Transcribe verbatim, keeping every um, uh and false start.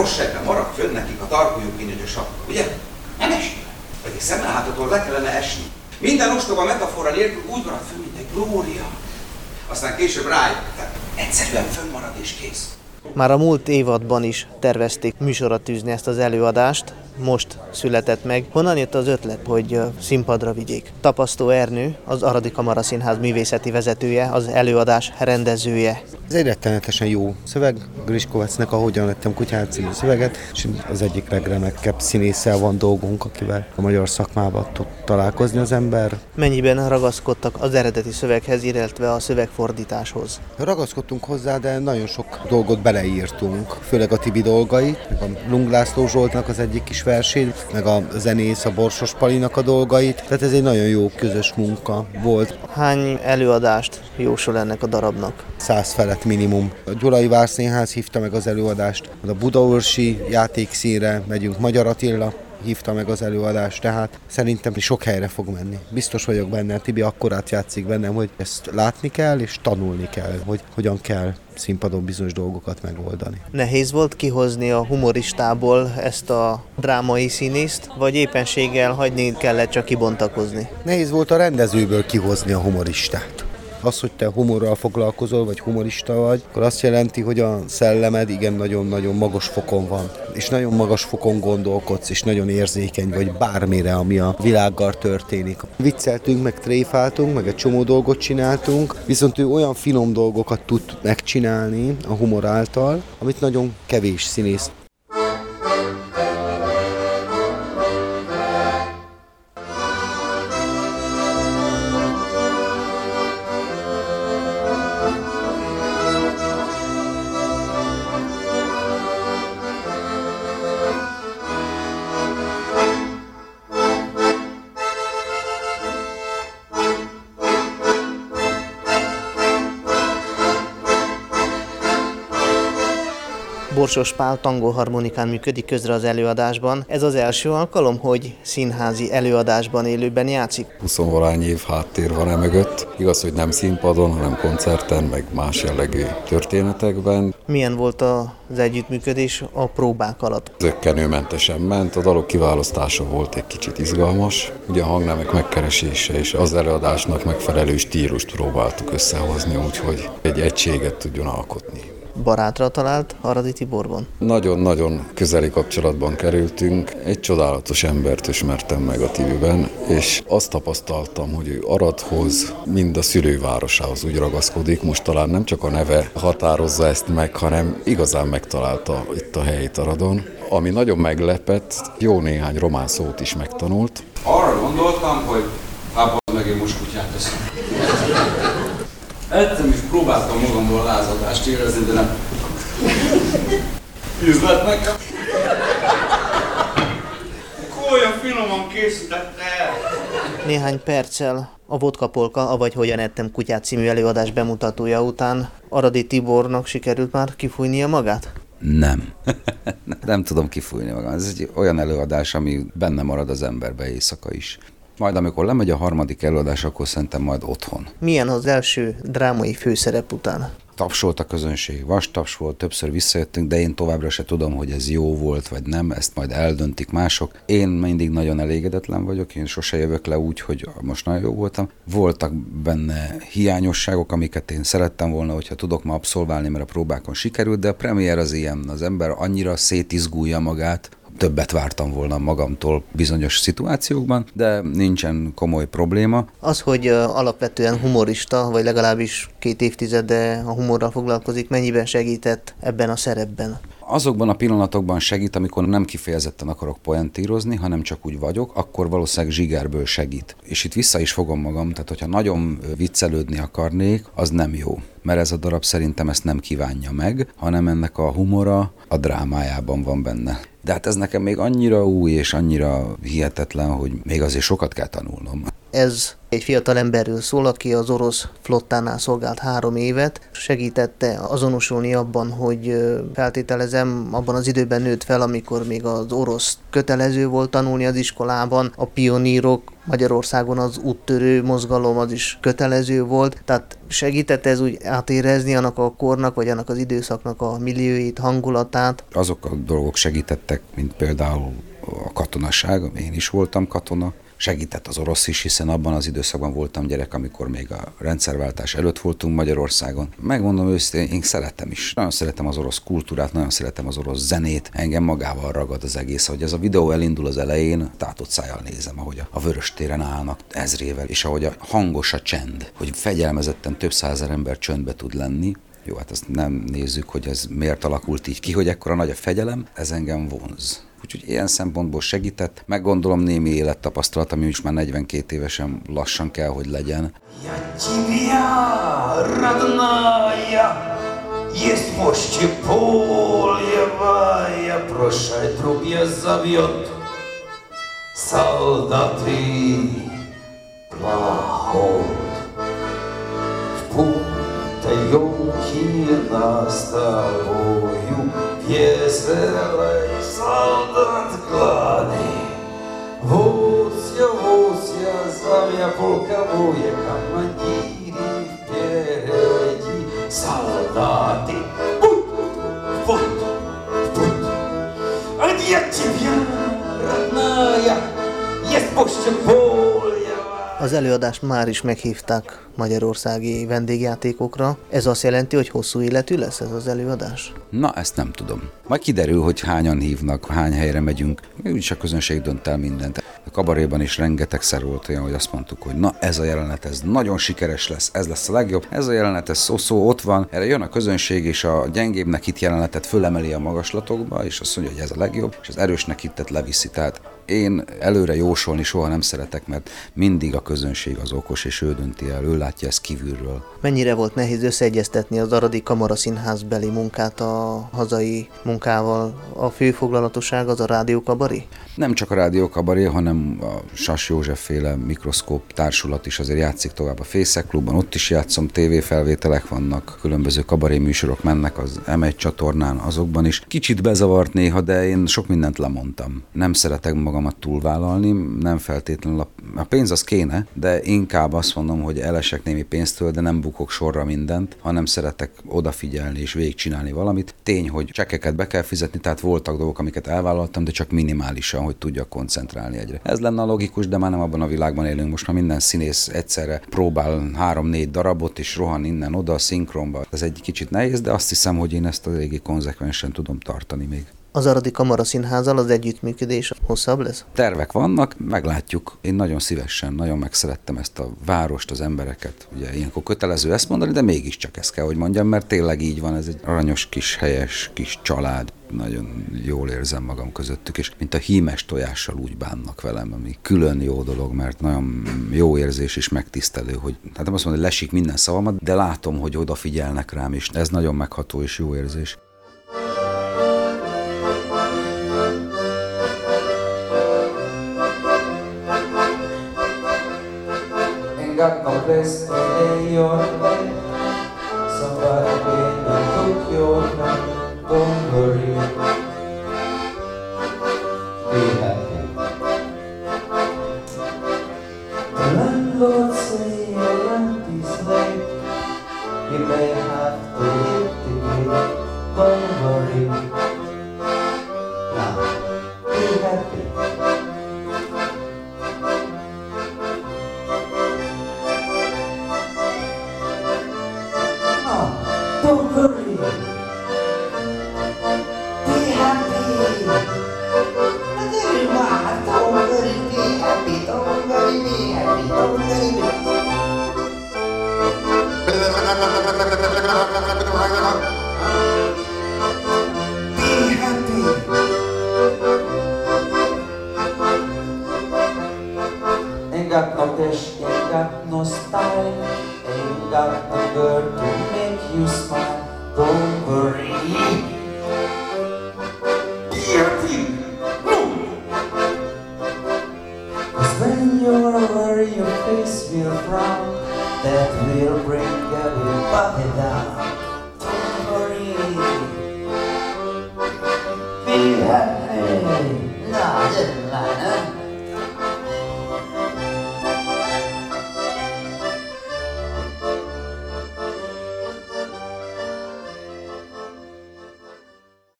Rossz marad fönn nekik a tarkójuk, mint hogy a sapka, ugye? Nem esni. Pedig szemmelhátotól le kellene esni. Minden ostoba metafora nélkül úgy marad fönn, mint egy glória. Aztán később rájöttek. Egyszerűen fönnmarad és kész. Már a múlt évadban is tervezték műsorra tűzni ezt az előadást, most született meg. Honnan jött az ötlet, hogy színpadra vigyék? Tapasztó Ernő, az Aradi Kamaraszínház művészeti vezetője, az előadás rendezője. Ez egy rettenetesen jó szöveg, Griskovecnek a Hogyan lettem kutyát című szöveget, és az egyik legremekebb színésszel van dolgunk, akivel a magyar szakmában tud találkozni az ember. Mennyiben ragaszkodtak az eredeti szöveghez, illetve a szövegfordításhoz? Ragaszkodtunk hozzá, de nagyon sok dolgot beleírtunk, főleg a Tibi dolgait, meg a Lung László Zsoltnak az egyik kis versét, meg a zenész, a Borsos Palinak a dolgait, tehát ez egy nagyon jó közös munka volt. Hány előadást jósol ennek a darabnak? Száz felett minimum. A Gyulai Várszínház hívta meg az előadást, a Budaörsi játékszínre megyünk, Magyar Attila hívta meg az előadást, tehát szerintem sok helyre fog menni. Biztos vagyok benne, Tibi akkorát játszik bennem, hogy ezt látni kell és tanulni kell, hogy hogyan kell színpadon bizonyos dolgokat megoldani. Nehéz volt kihozni a humoristából ezt a drámai színészt, vagy éppenséggel hagyni kellett csak kibontakozni? Nehéz volt a rendezőből kihozni a humoristát. Az, hogy te humorral foglalkozol, vagy humorista vagy, akkor azt jelenti, hogy a szellemed igen nagyon-nagyon magas fokon van. És nagyon magas fokon gondolkodsz, és nagyon érzékeny vagy bármire, ami a világgal történik. Vicceltünk, meg tréfáltunk, meg egy csomó dolgot csináltunk, viszont ő olyan finom dolgokat tud megcsinálni a humor által, amit nagyon kevés színész. Borsos Pál tangóharmonikán működik közre az előadásban. Ez az első alkalom, hogy színházi előadásban élőben játszik? huszonvalány év háttér van e mögött. Igaz, hogy nem színpadon, hanem koncerten, meg más jellegű történetekben. Milyen volt az együttműködés a próbák alatt? Zökkenőmentesen ment, a dalok kiválasztása volt egy kicsit izgalmas. Ugye a hangnemek megkeresése és az előadásnak megfelelő stílust próbáltuk összehozni, úgyhogy egy egységet tudjon alkotni. Barátra talált Aradi Tiborban? Nagyon-nagyon közeli kapcsolatban kerültünk. Egy csodálatos embert ismertem meg a Tibiben, és azt tapasztaltam, hogy ő Aradhoz, mind a szülővárosához úgy ragaszkodik. Most talán nem csak a neve határozza ezt meg, hanem igazán megtalálta itt a helyét Aradon. Ami nagyon meglepett, jó néhány román szót is megtanult. Arra gondoltam, hogy hát meg én most kutyát teszem. Ettem és próbáltam magamból lázadást érezni, de nem. Üzlet nekem. Olyan finoman készítette el. Néhány perccel a Vodka Polka, avagy Hogyan ettem kutyát című előadás bemutatója után Aradi Tibornak sikerült már kifújnia magát? Nem. Nem tudom kifújni magam. Ez egy olyan előadás, ami benne marad az emberbe éjszaka is. Majd amikor lemegy a harmadik előadás, akkor szerintem majd otthon. Milyen az első drámai főszerep után? Tapsolt a közönség, vastaps volt, többször visszajöttünk, de én továbbra se tudom, hogy ez jó volt, vagy nem, ezt majd eldöntik mások. Én mindig nagyon elégedetlen vagyok, én sose jövök le úgy, hogy most nagyon jó voltam. Voltak benne hiányosságok, amiket én szerettem volna, hogyha tudok ma abszolválni, mert a próbákon sikerült, de a premier az ilyen, az ember annyira szétizgulja magát, többet vártam volna magamtól bizonyos szituációkban, de nincsen komoly probléma. Az, hogy alapvetően humorista, vagy legalábbis két évtizede a humorral foglalkozik, mennyiben segített ebben a szerepben? Azokban a pillanatokban segít, amikor nem kifejezetten akarok poentírozni, hanem csak úgy vagyok, akkor valószínűleg zsigerből segít. És itt vissza is fogom magam, tehát hogyha nagyon viccelődni akarnék, az nem jó. Mert ez a darab szerintem ezt nem kívánja meg, hanem ennek a humora a drámájában van benne. De hát ez nekem még annyira új és annyira hihetetlen, hogy még azért sokat kell tanulnom. Ez egy fiatal emberről szól, aki az orosz flottánál szolgált három évet, segítette azonosulni abban, hogy feltételezem, abban az időben nőtt fel, amikor még az orosz kötelező volt tanulni az iskolában, a pionírok, Magyarországon az úttörő mozgalom az is kötelező volt, tehát segített ez úgy átérezni annak a kornak, vagy annak az időszaknak a millióit, hangulatát? Azok a dolgok segítettek, mint például a katonaság, én is voltam katona, segített az orosz is, hiszen abban az időszakban voltam gyerek, amikor még a rendszerváltás előtt voltunk Magyarországon. Megmondom őszintén, én szeretem is. Nagyon szeretem az orosz kultúrát, nagyon szeretem az orosz zenét. Engem magával ragad az egész, hogy ez a videó elindul az elején, tátott szájjal nézem, ahogy a Vöröstéren állnak ezrével, és ahogy a hangos a csend, hogy fegyelmezetten több százezer ember csöndbe tud lenni. Jó, hát azt nem nézzük, hogy ez miért alakult így ki, hogy ekkora nagy a fegyelem, ez engem vonz. Úgyhogy ilyen szempontból segített. Meggondolom némi élettapasztalat, ami is már negyvenkét évesen lassan kell, hogy legyen. Елки нас тобою веселой солдат кланы. Вот я, вот я, знамя полковое, командиры впереди, солдаты. Путь, путь, путь. А где тебя, родная, есть пуще поле? Az előadást már is meghívták magyarországi vendégjátékokra. Ez azt jelenti, hogy hosszú életű lesz ez az előadás? Na, ezt nem tudom. Majd kiderül, hogy hányan hívnak, hány helyre megyünk. Úgyis a közönség dönt el mindent. A kabaréban is rengetegszer volt olyan, hogy azt mondtuk, hogy na ez a jelenet, ez nagyon sikeres lesz, ez lesz a legjobb. Ez a jelenet, ez szó-szó ott van, erre jön a közönség, és a gyengébbnek hit jelenetet fölemeli a magaslatokba, és azt mondja, hogy ez a legjobb, és az erősnek hittet leviszi. Tehát én előre jósolni soha nem szeretek, mert mindig a közönség az okos, és ő dönti el, ő látja ezt kívülről. Mennyire volt nehéz összeegyeztetni az Aradi Kamaraszínház beli munkát a hazai munkával? A főfoglalatosság az a rádiókabaré? Nem csak a rádiókabaré, hanem a Sas József féle mikroszkóp társulat is azért játszik tovább a Fészek Klubban, ott is játszom, tévéfelvételek vannak, különböző kabaré műsorok mennek az em egy csatornán, azokban is. Kicsit bezavart néha, de én sok mindent lemondtam. Nem szeretek magamat túlvállalni, nem feltétlenül a, a pénz az kéne, de inkább azt mondom, hogy elesek némi pénztől, de nem bukok sorra mindent, hanem szeretek odafigyelni és végigcsinálni valamit. Tény, hogy csekkeket be kell fizetni, tehát voltak dolgok, amiket elvállaltam, de csak minimálisan, hogy tudjak koncentrálni egyre. Ez lenne a logikus, de már nem abban a világban élünk. Most már minden színész egyszerre próbál három-négy darabot, és rohan innen oda a szinkronba. Ez egy kicsit nehéz, de azt hiszem, hogy én ezt a régi konzekvensen tudom tartani még. Az Aradi Kamaraszínházzal az együttműködés hosszabb lesz? Tervek vannak, meglátjuk. Én nagyon szívesen, nagyon megszerettem ezt a várost, az embereket. Ugye ilyenkor kötelező ezt mondani, de mégiscsak ezt kell, hogy mondjam, mert tényleg így van, ez egy aranyos kis helyes kis család. Nagyon jól érzem magam közöttük, és mint a hímes tojással úgy bánnak velem, ami külön jó dolog, mert nagyon jó érzés és megtisztelő, hogy hát nem azt mondom, hogy lesik minden szavamat, de látom, hogy odafigyelnek rám, és ez nagyon megható és jó érzés. Got no place to lay your head. Somebody came and took your hand. Don't worry, be happy. The landlord say your rent is late. You may have to hit the gate. Don't worry, now be happy. Don't worry, be happy. Don't worry, be happy. Don't worry, be happy. Don't worry, be happy. Ain't got no dash, ain't got no style, ain't got no girl to make you smile. Don't worry, be happy. No. 'Cause when you're worried, your face still frown, that will bring everybody down. Don't worry, be happy, not in line.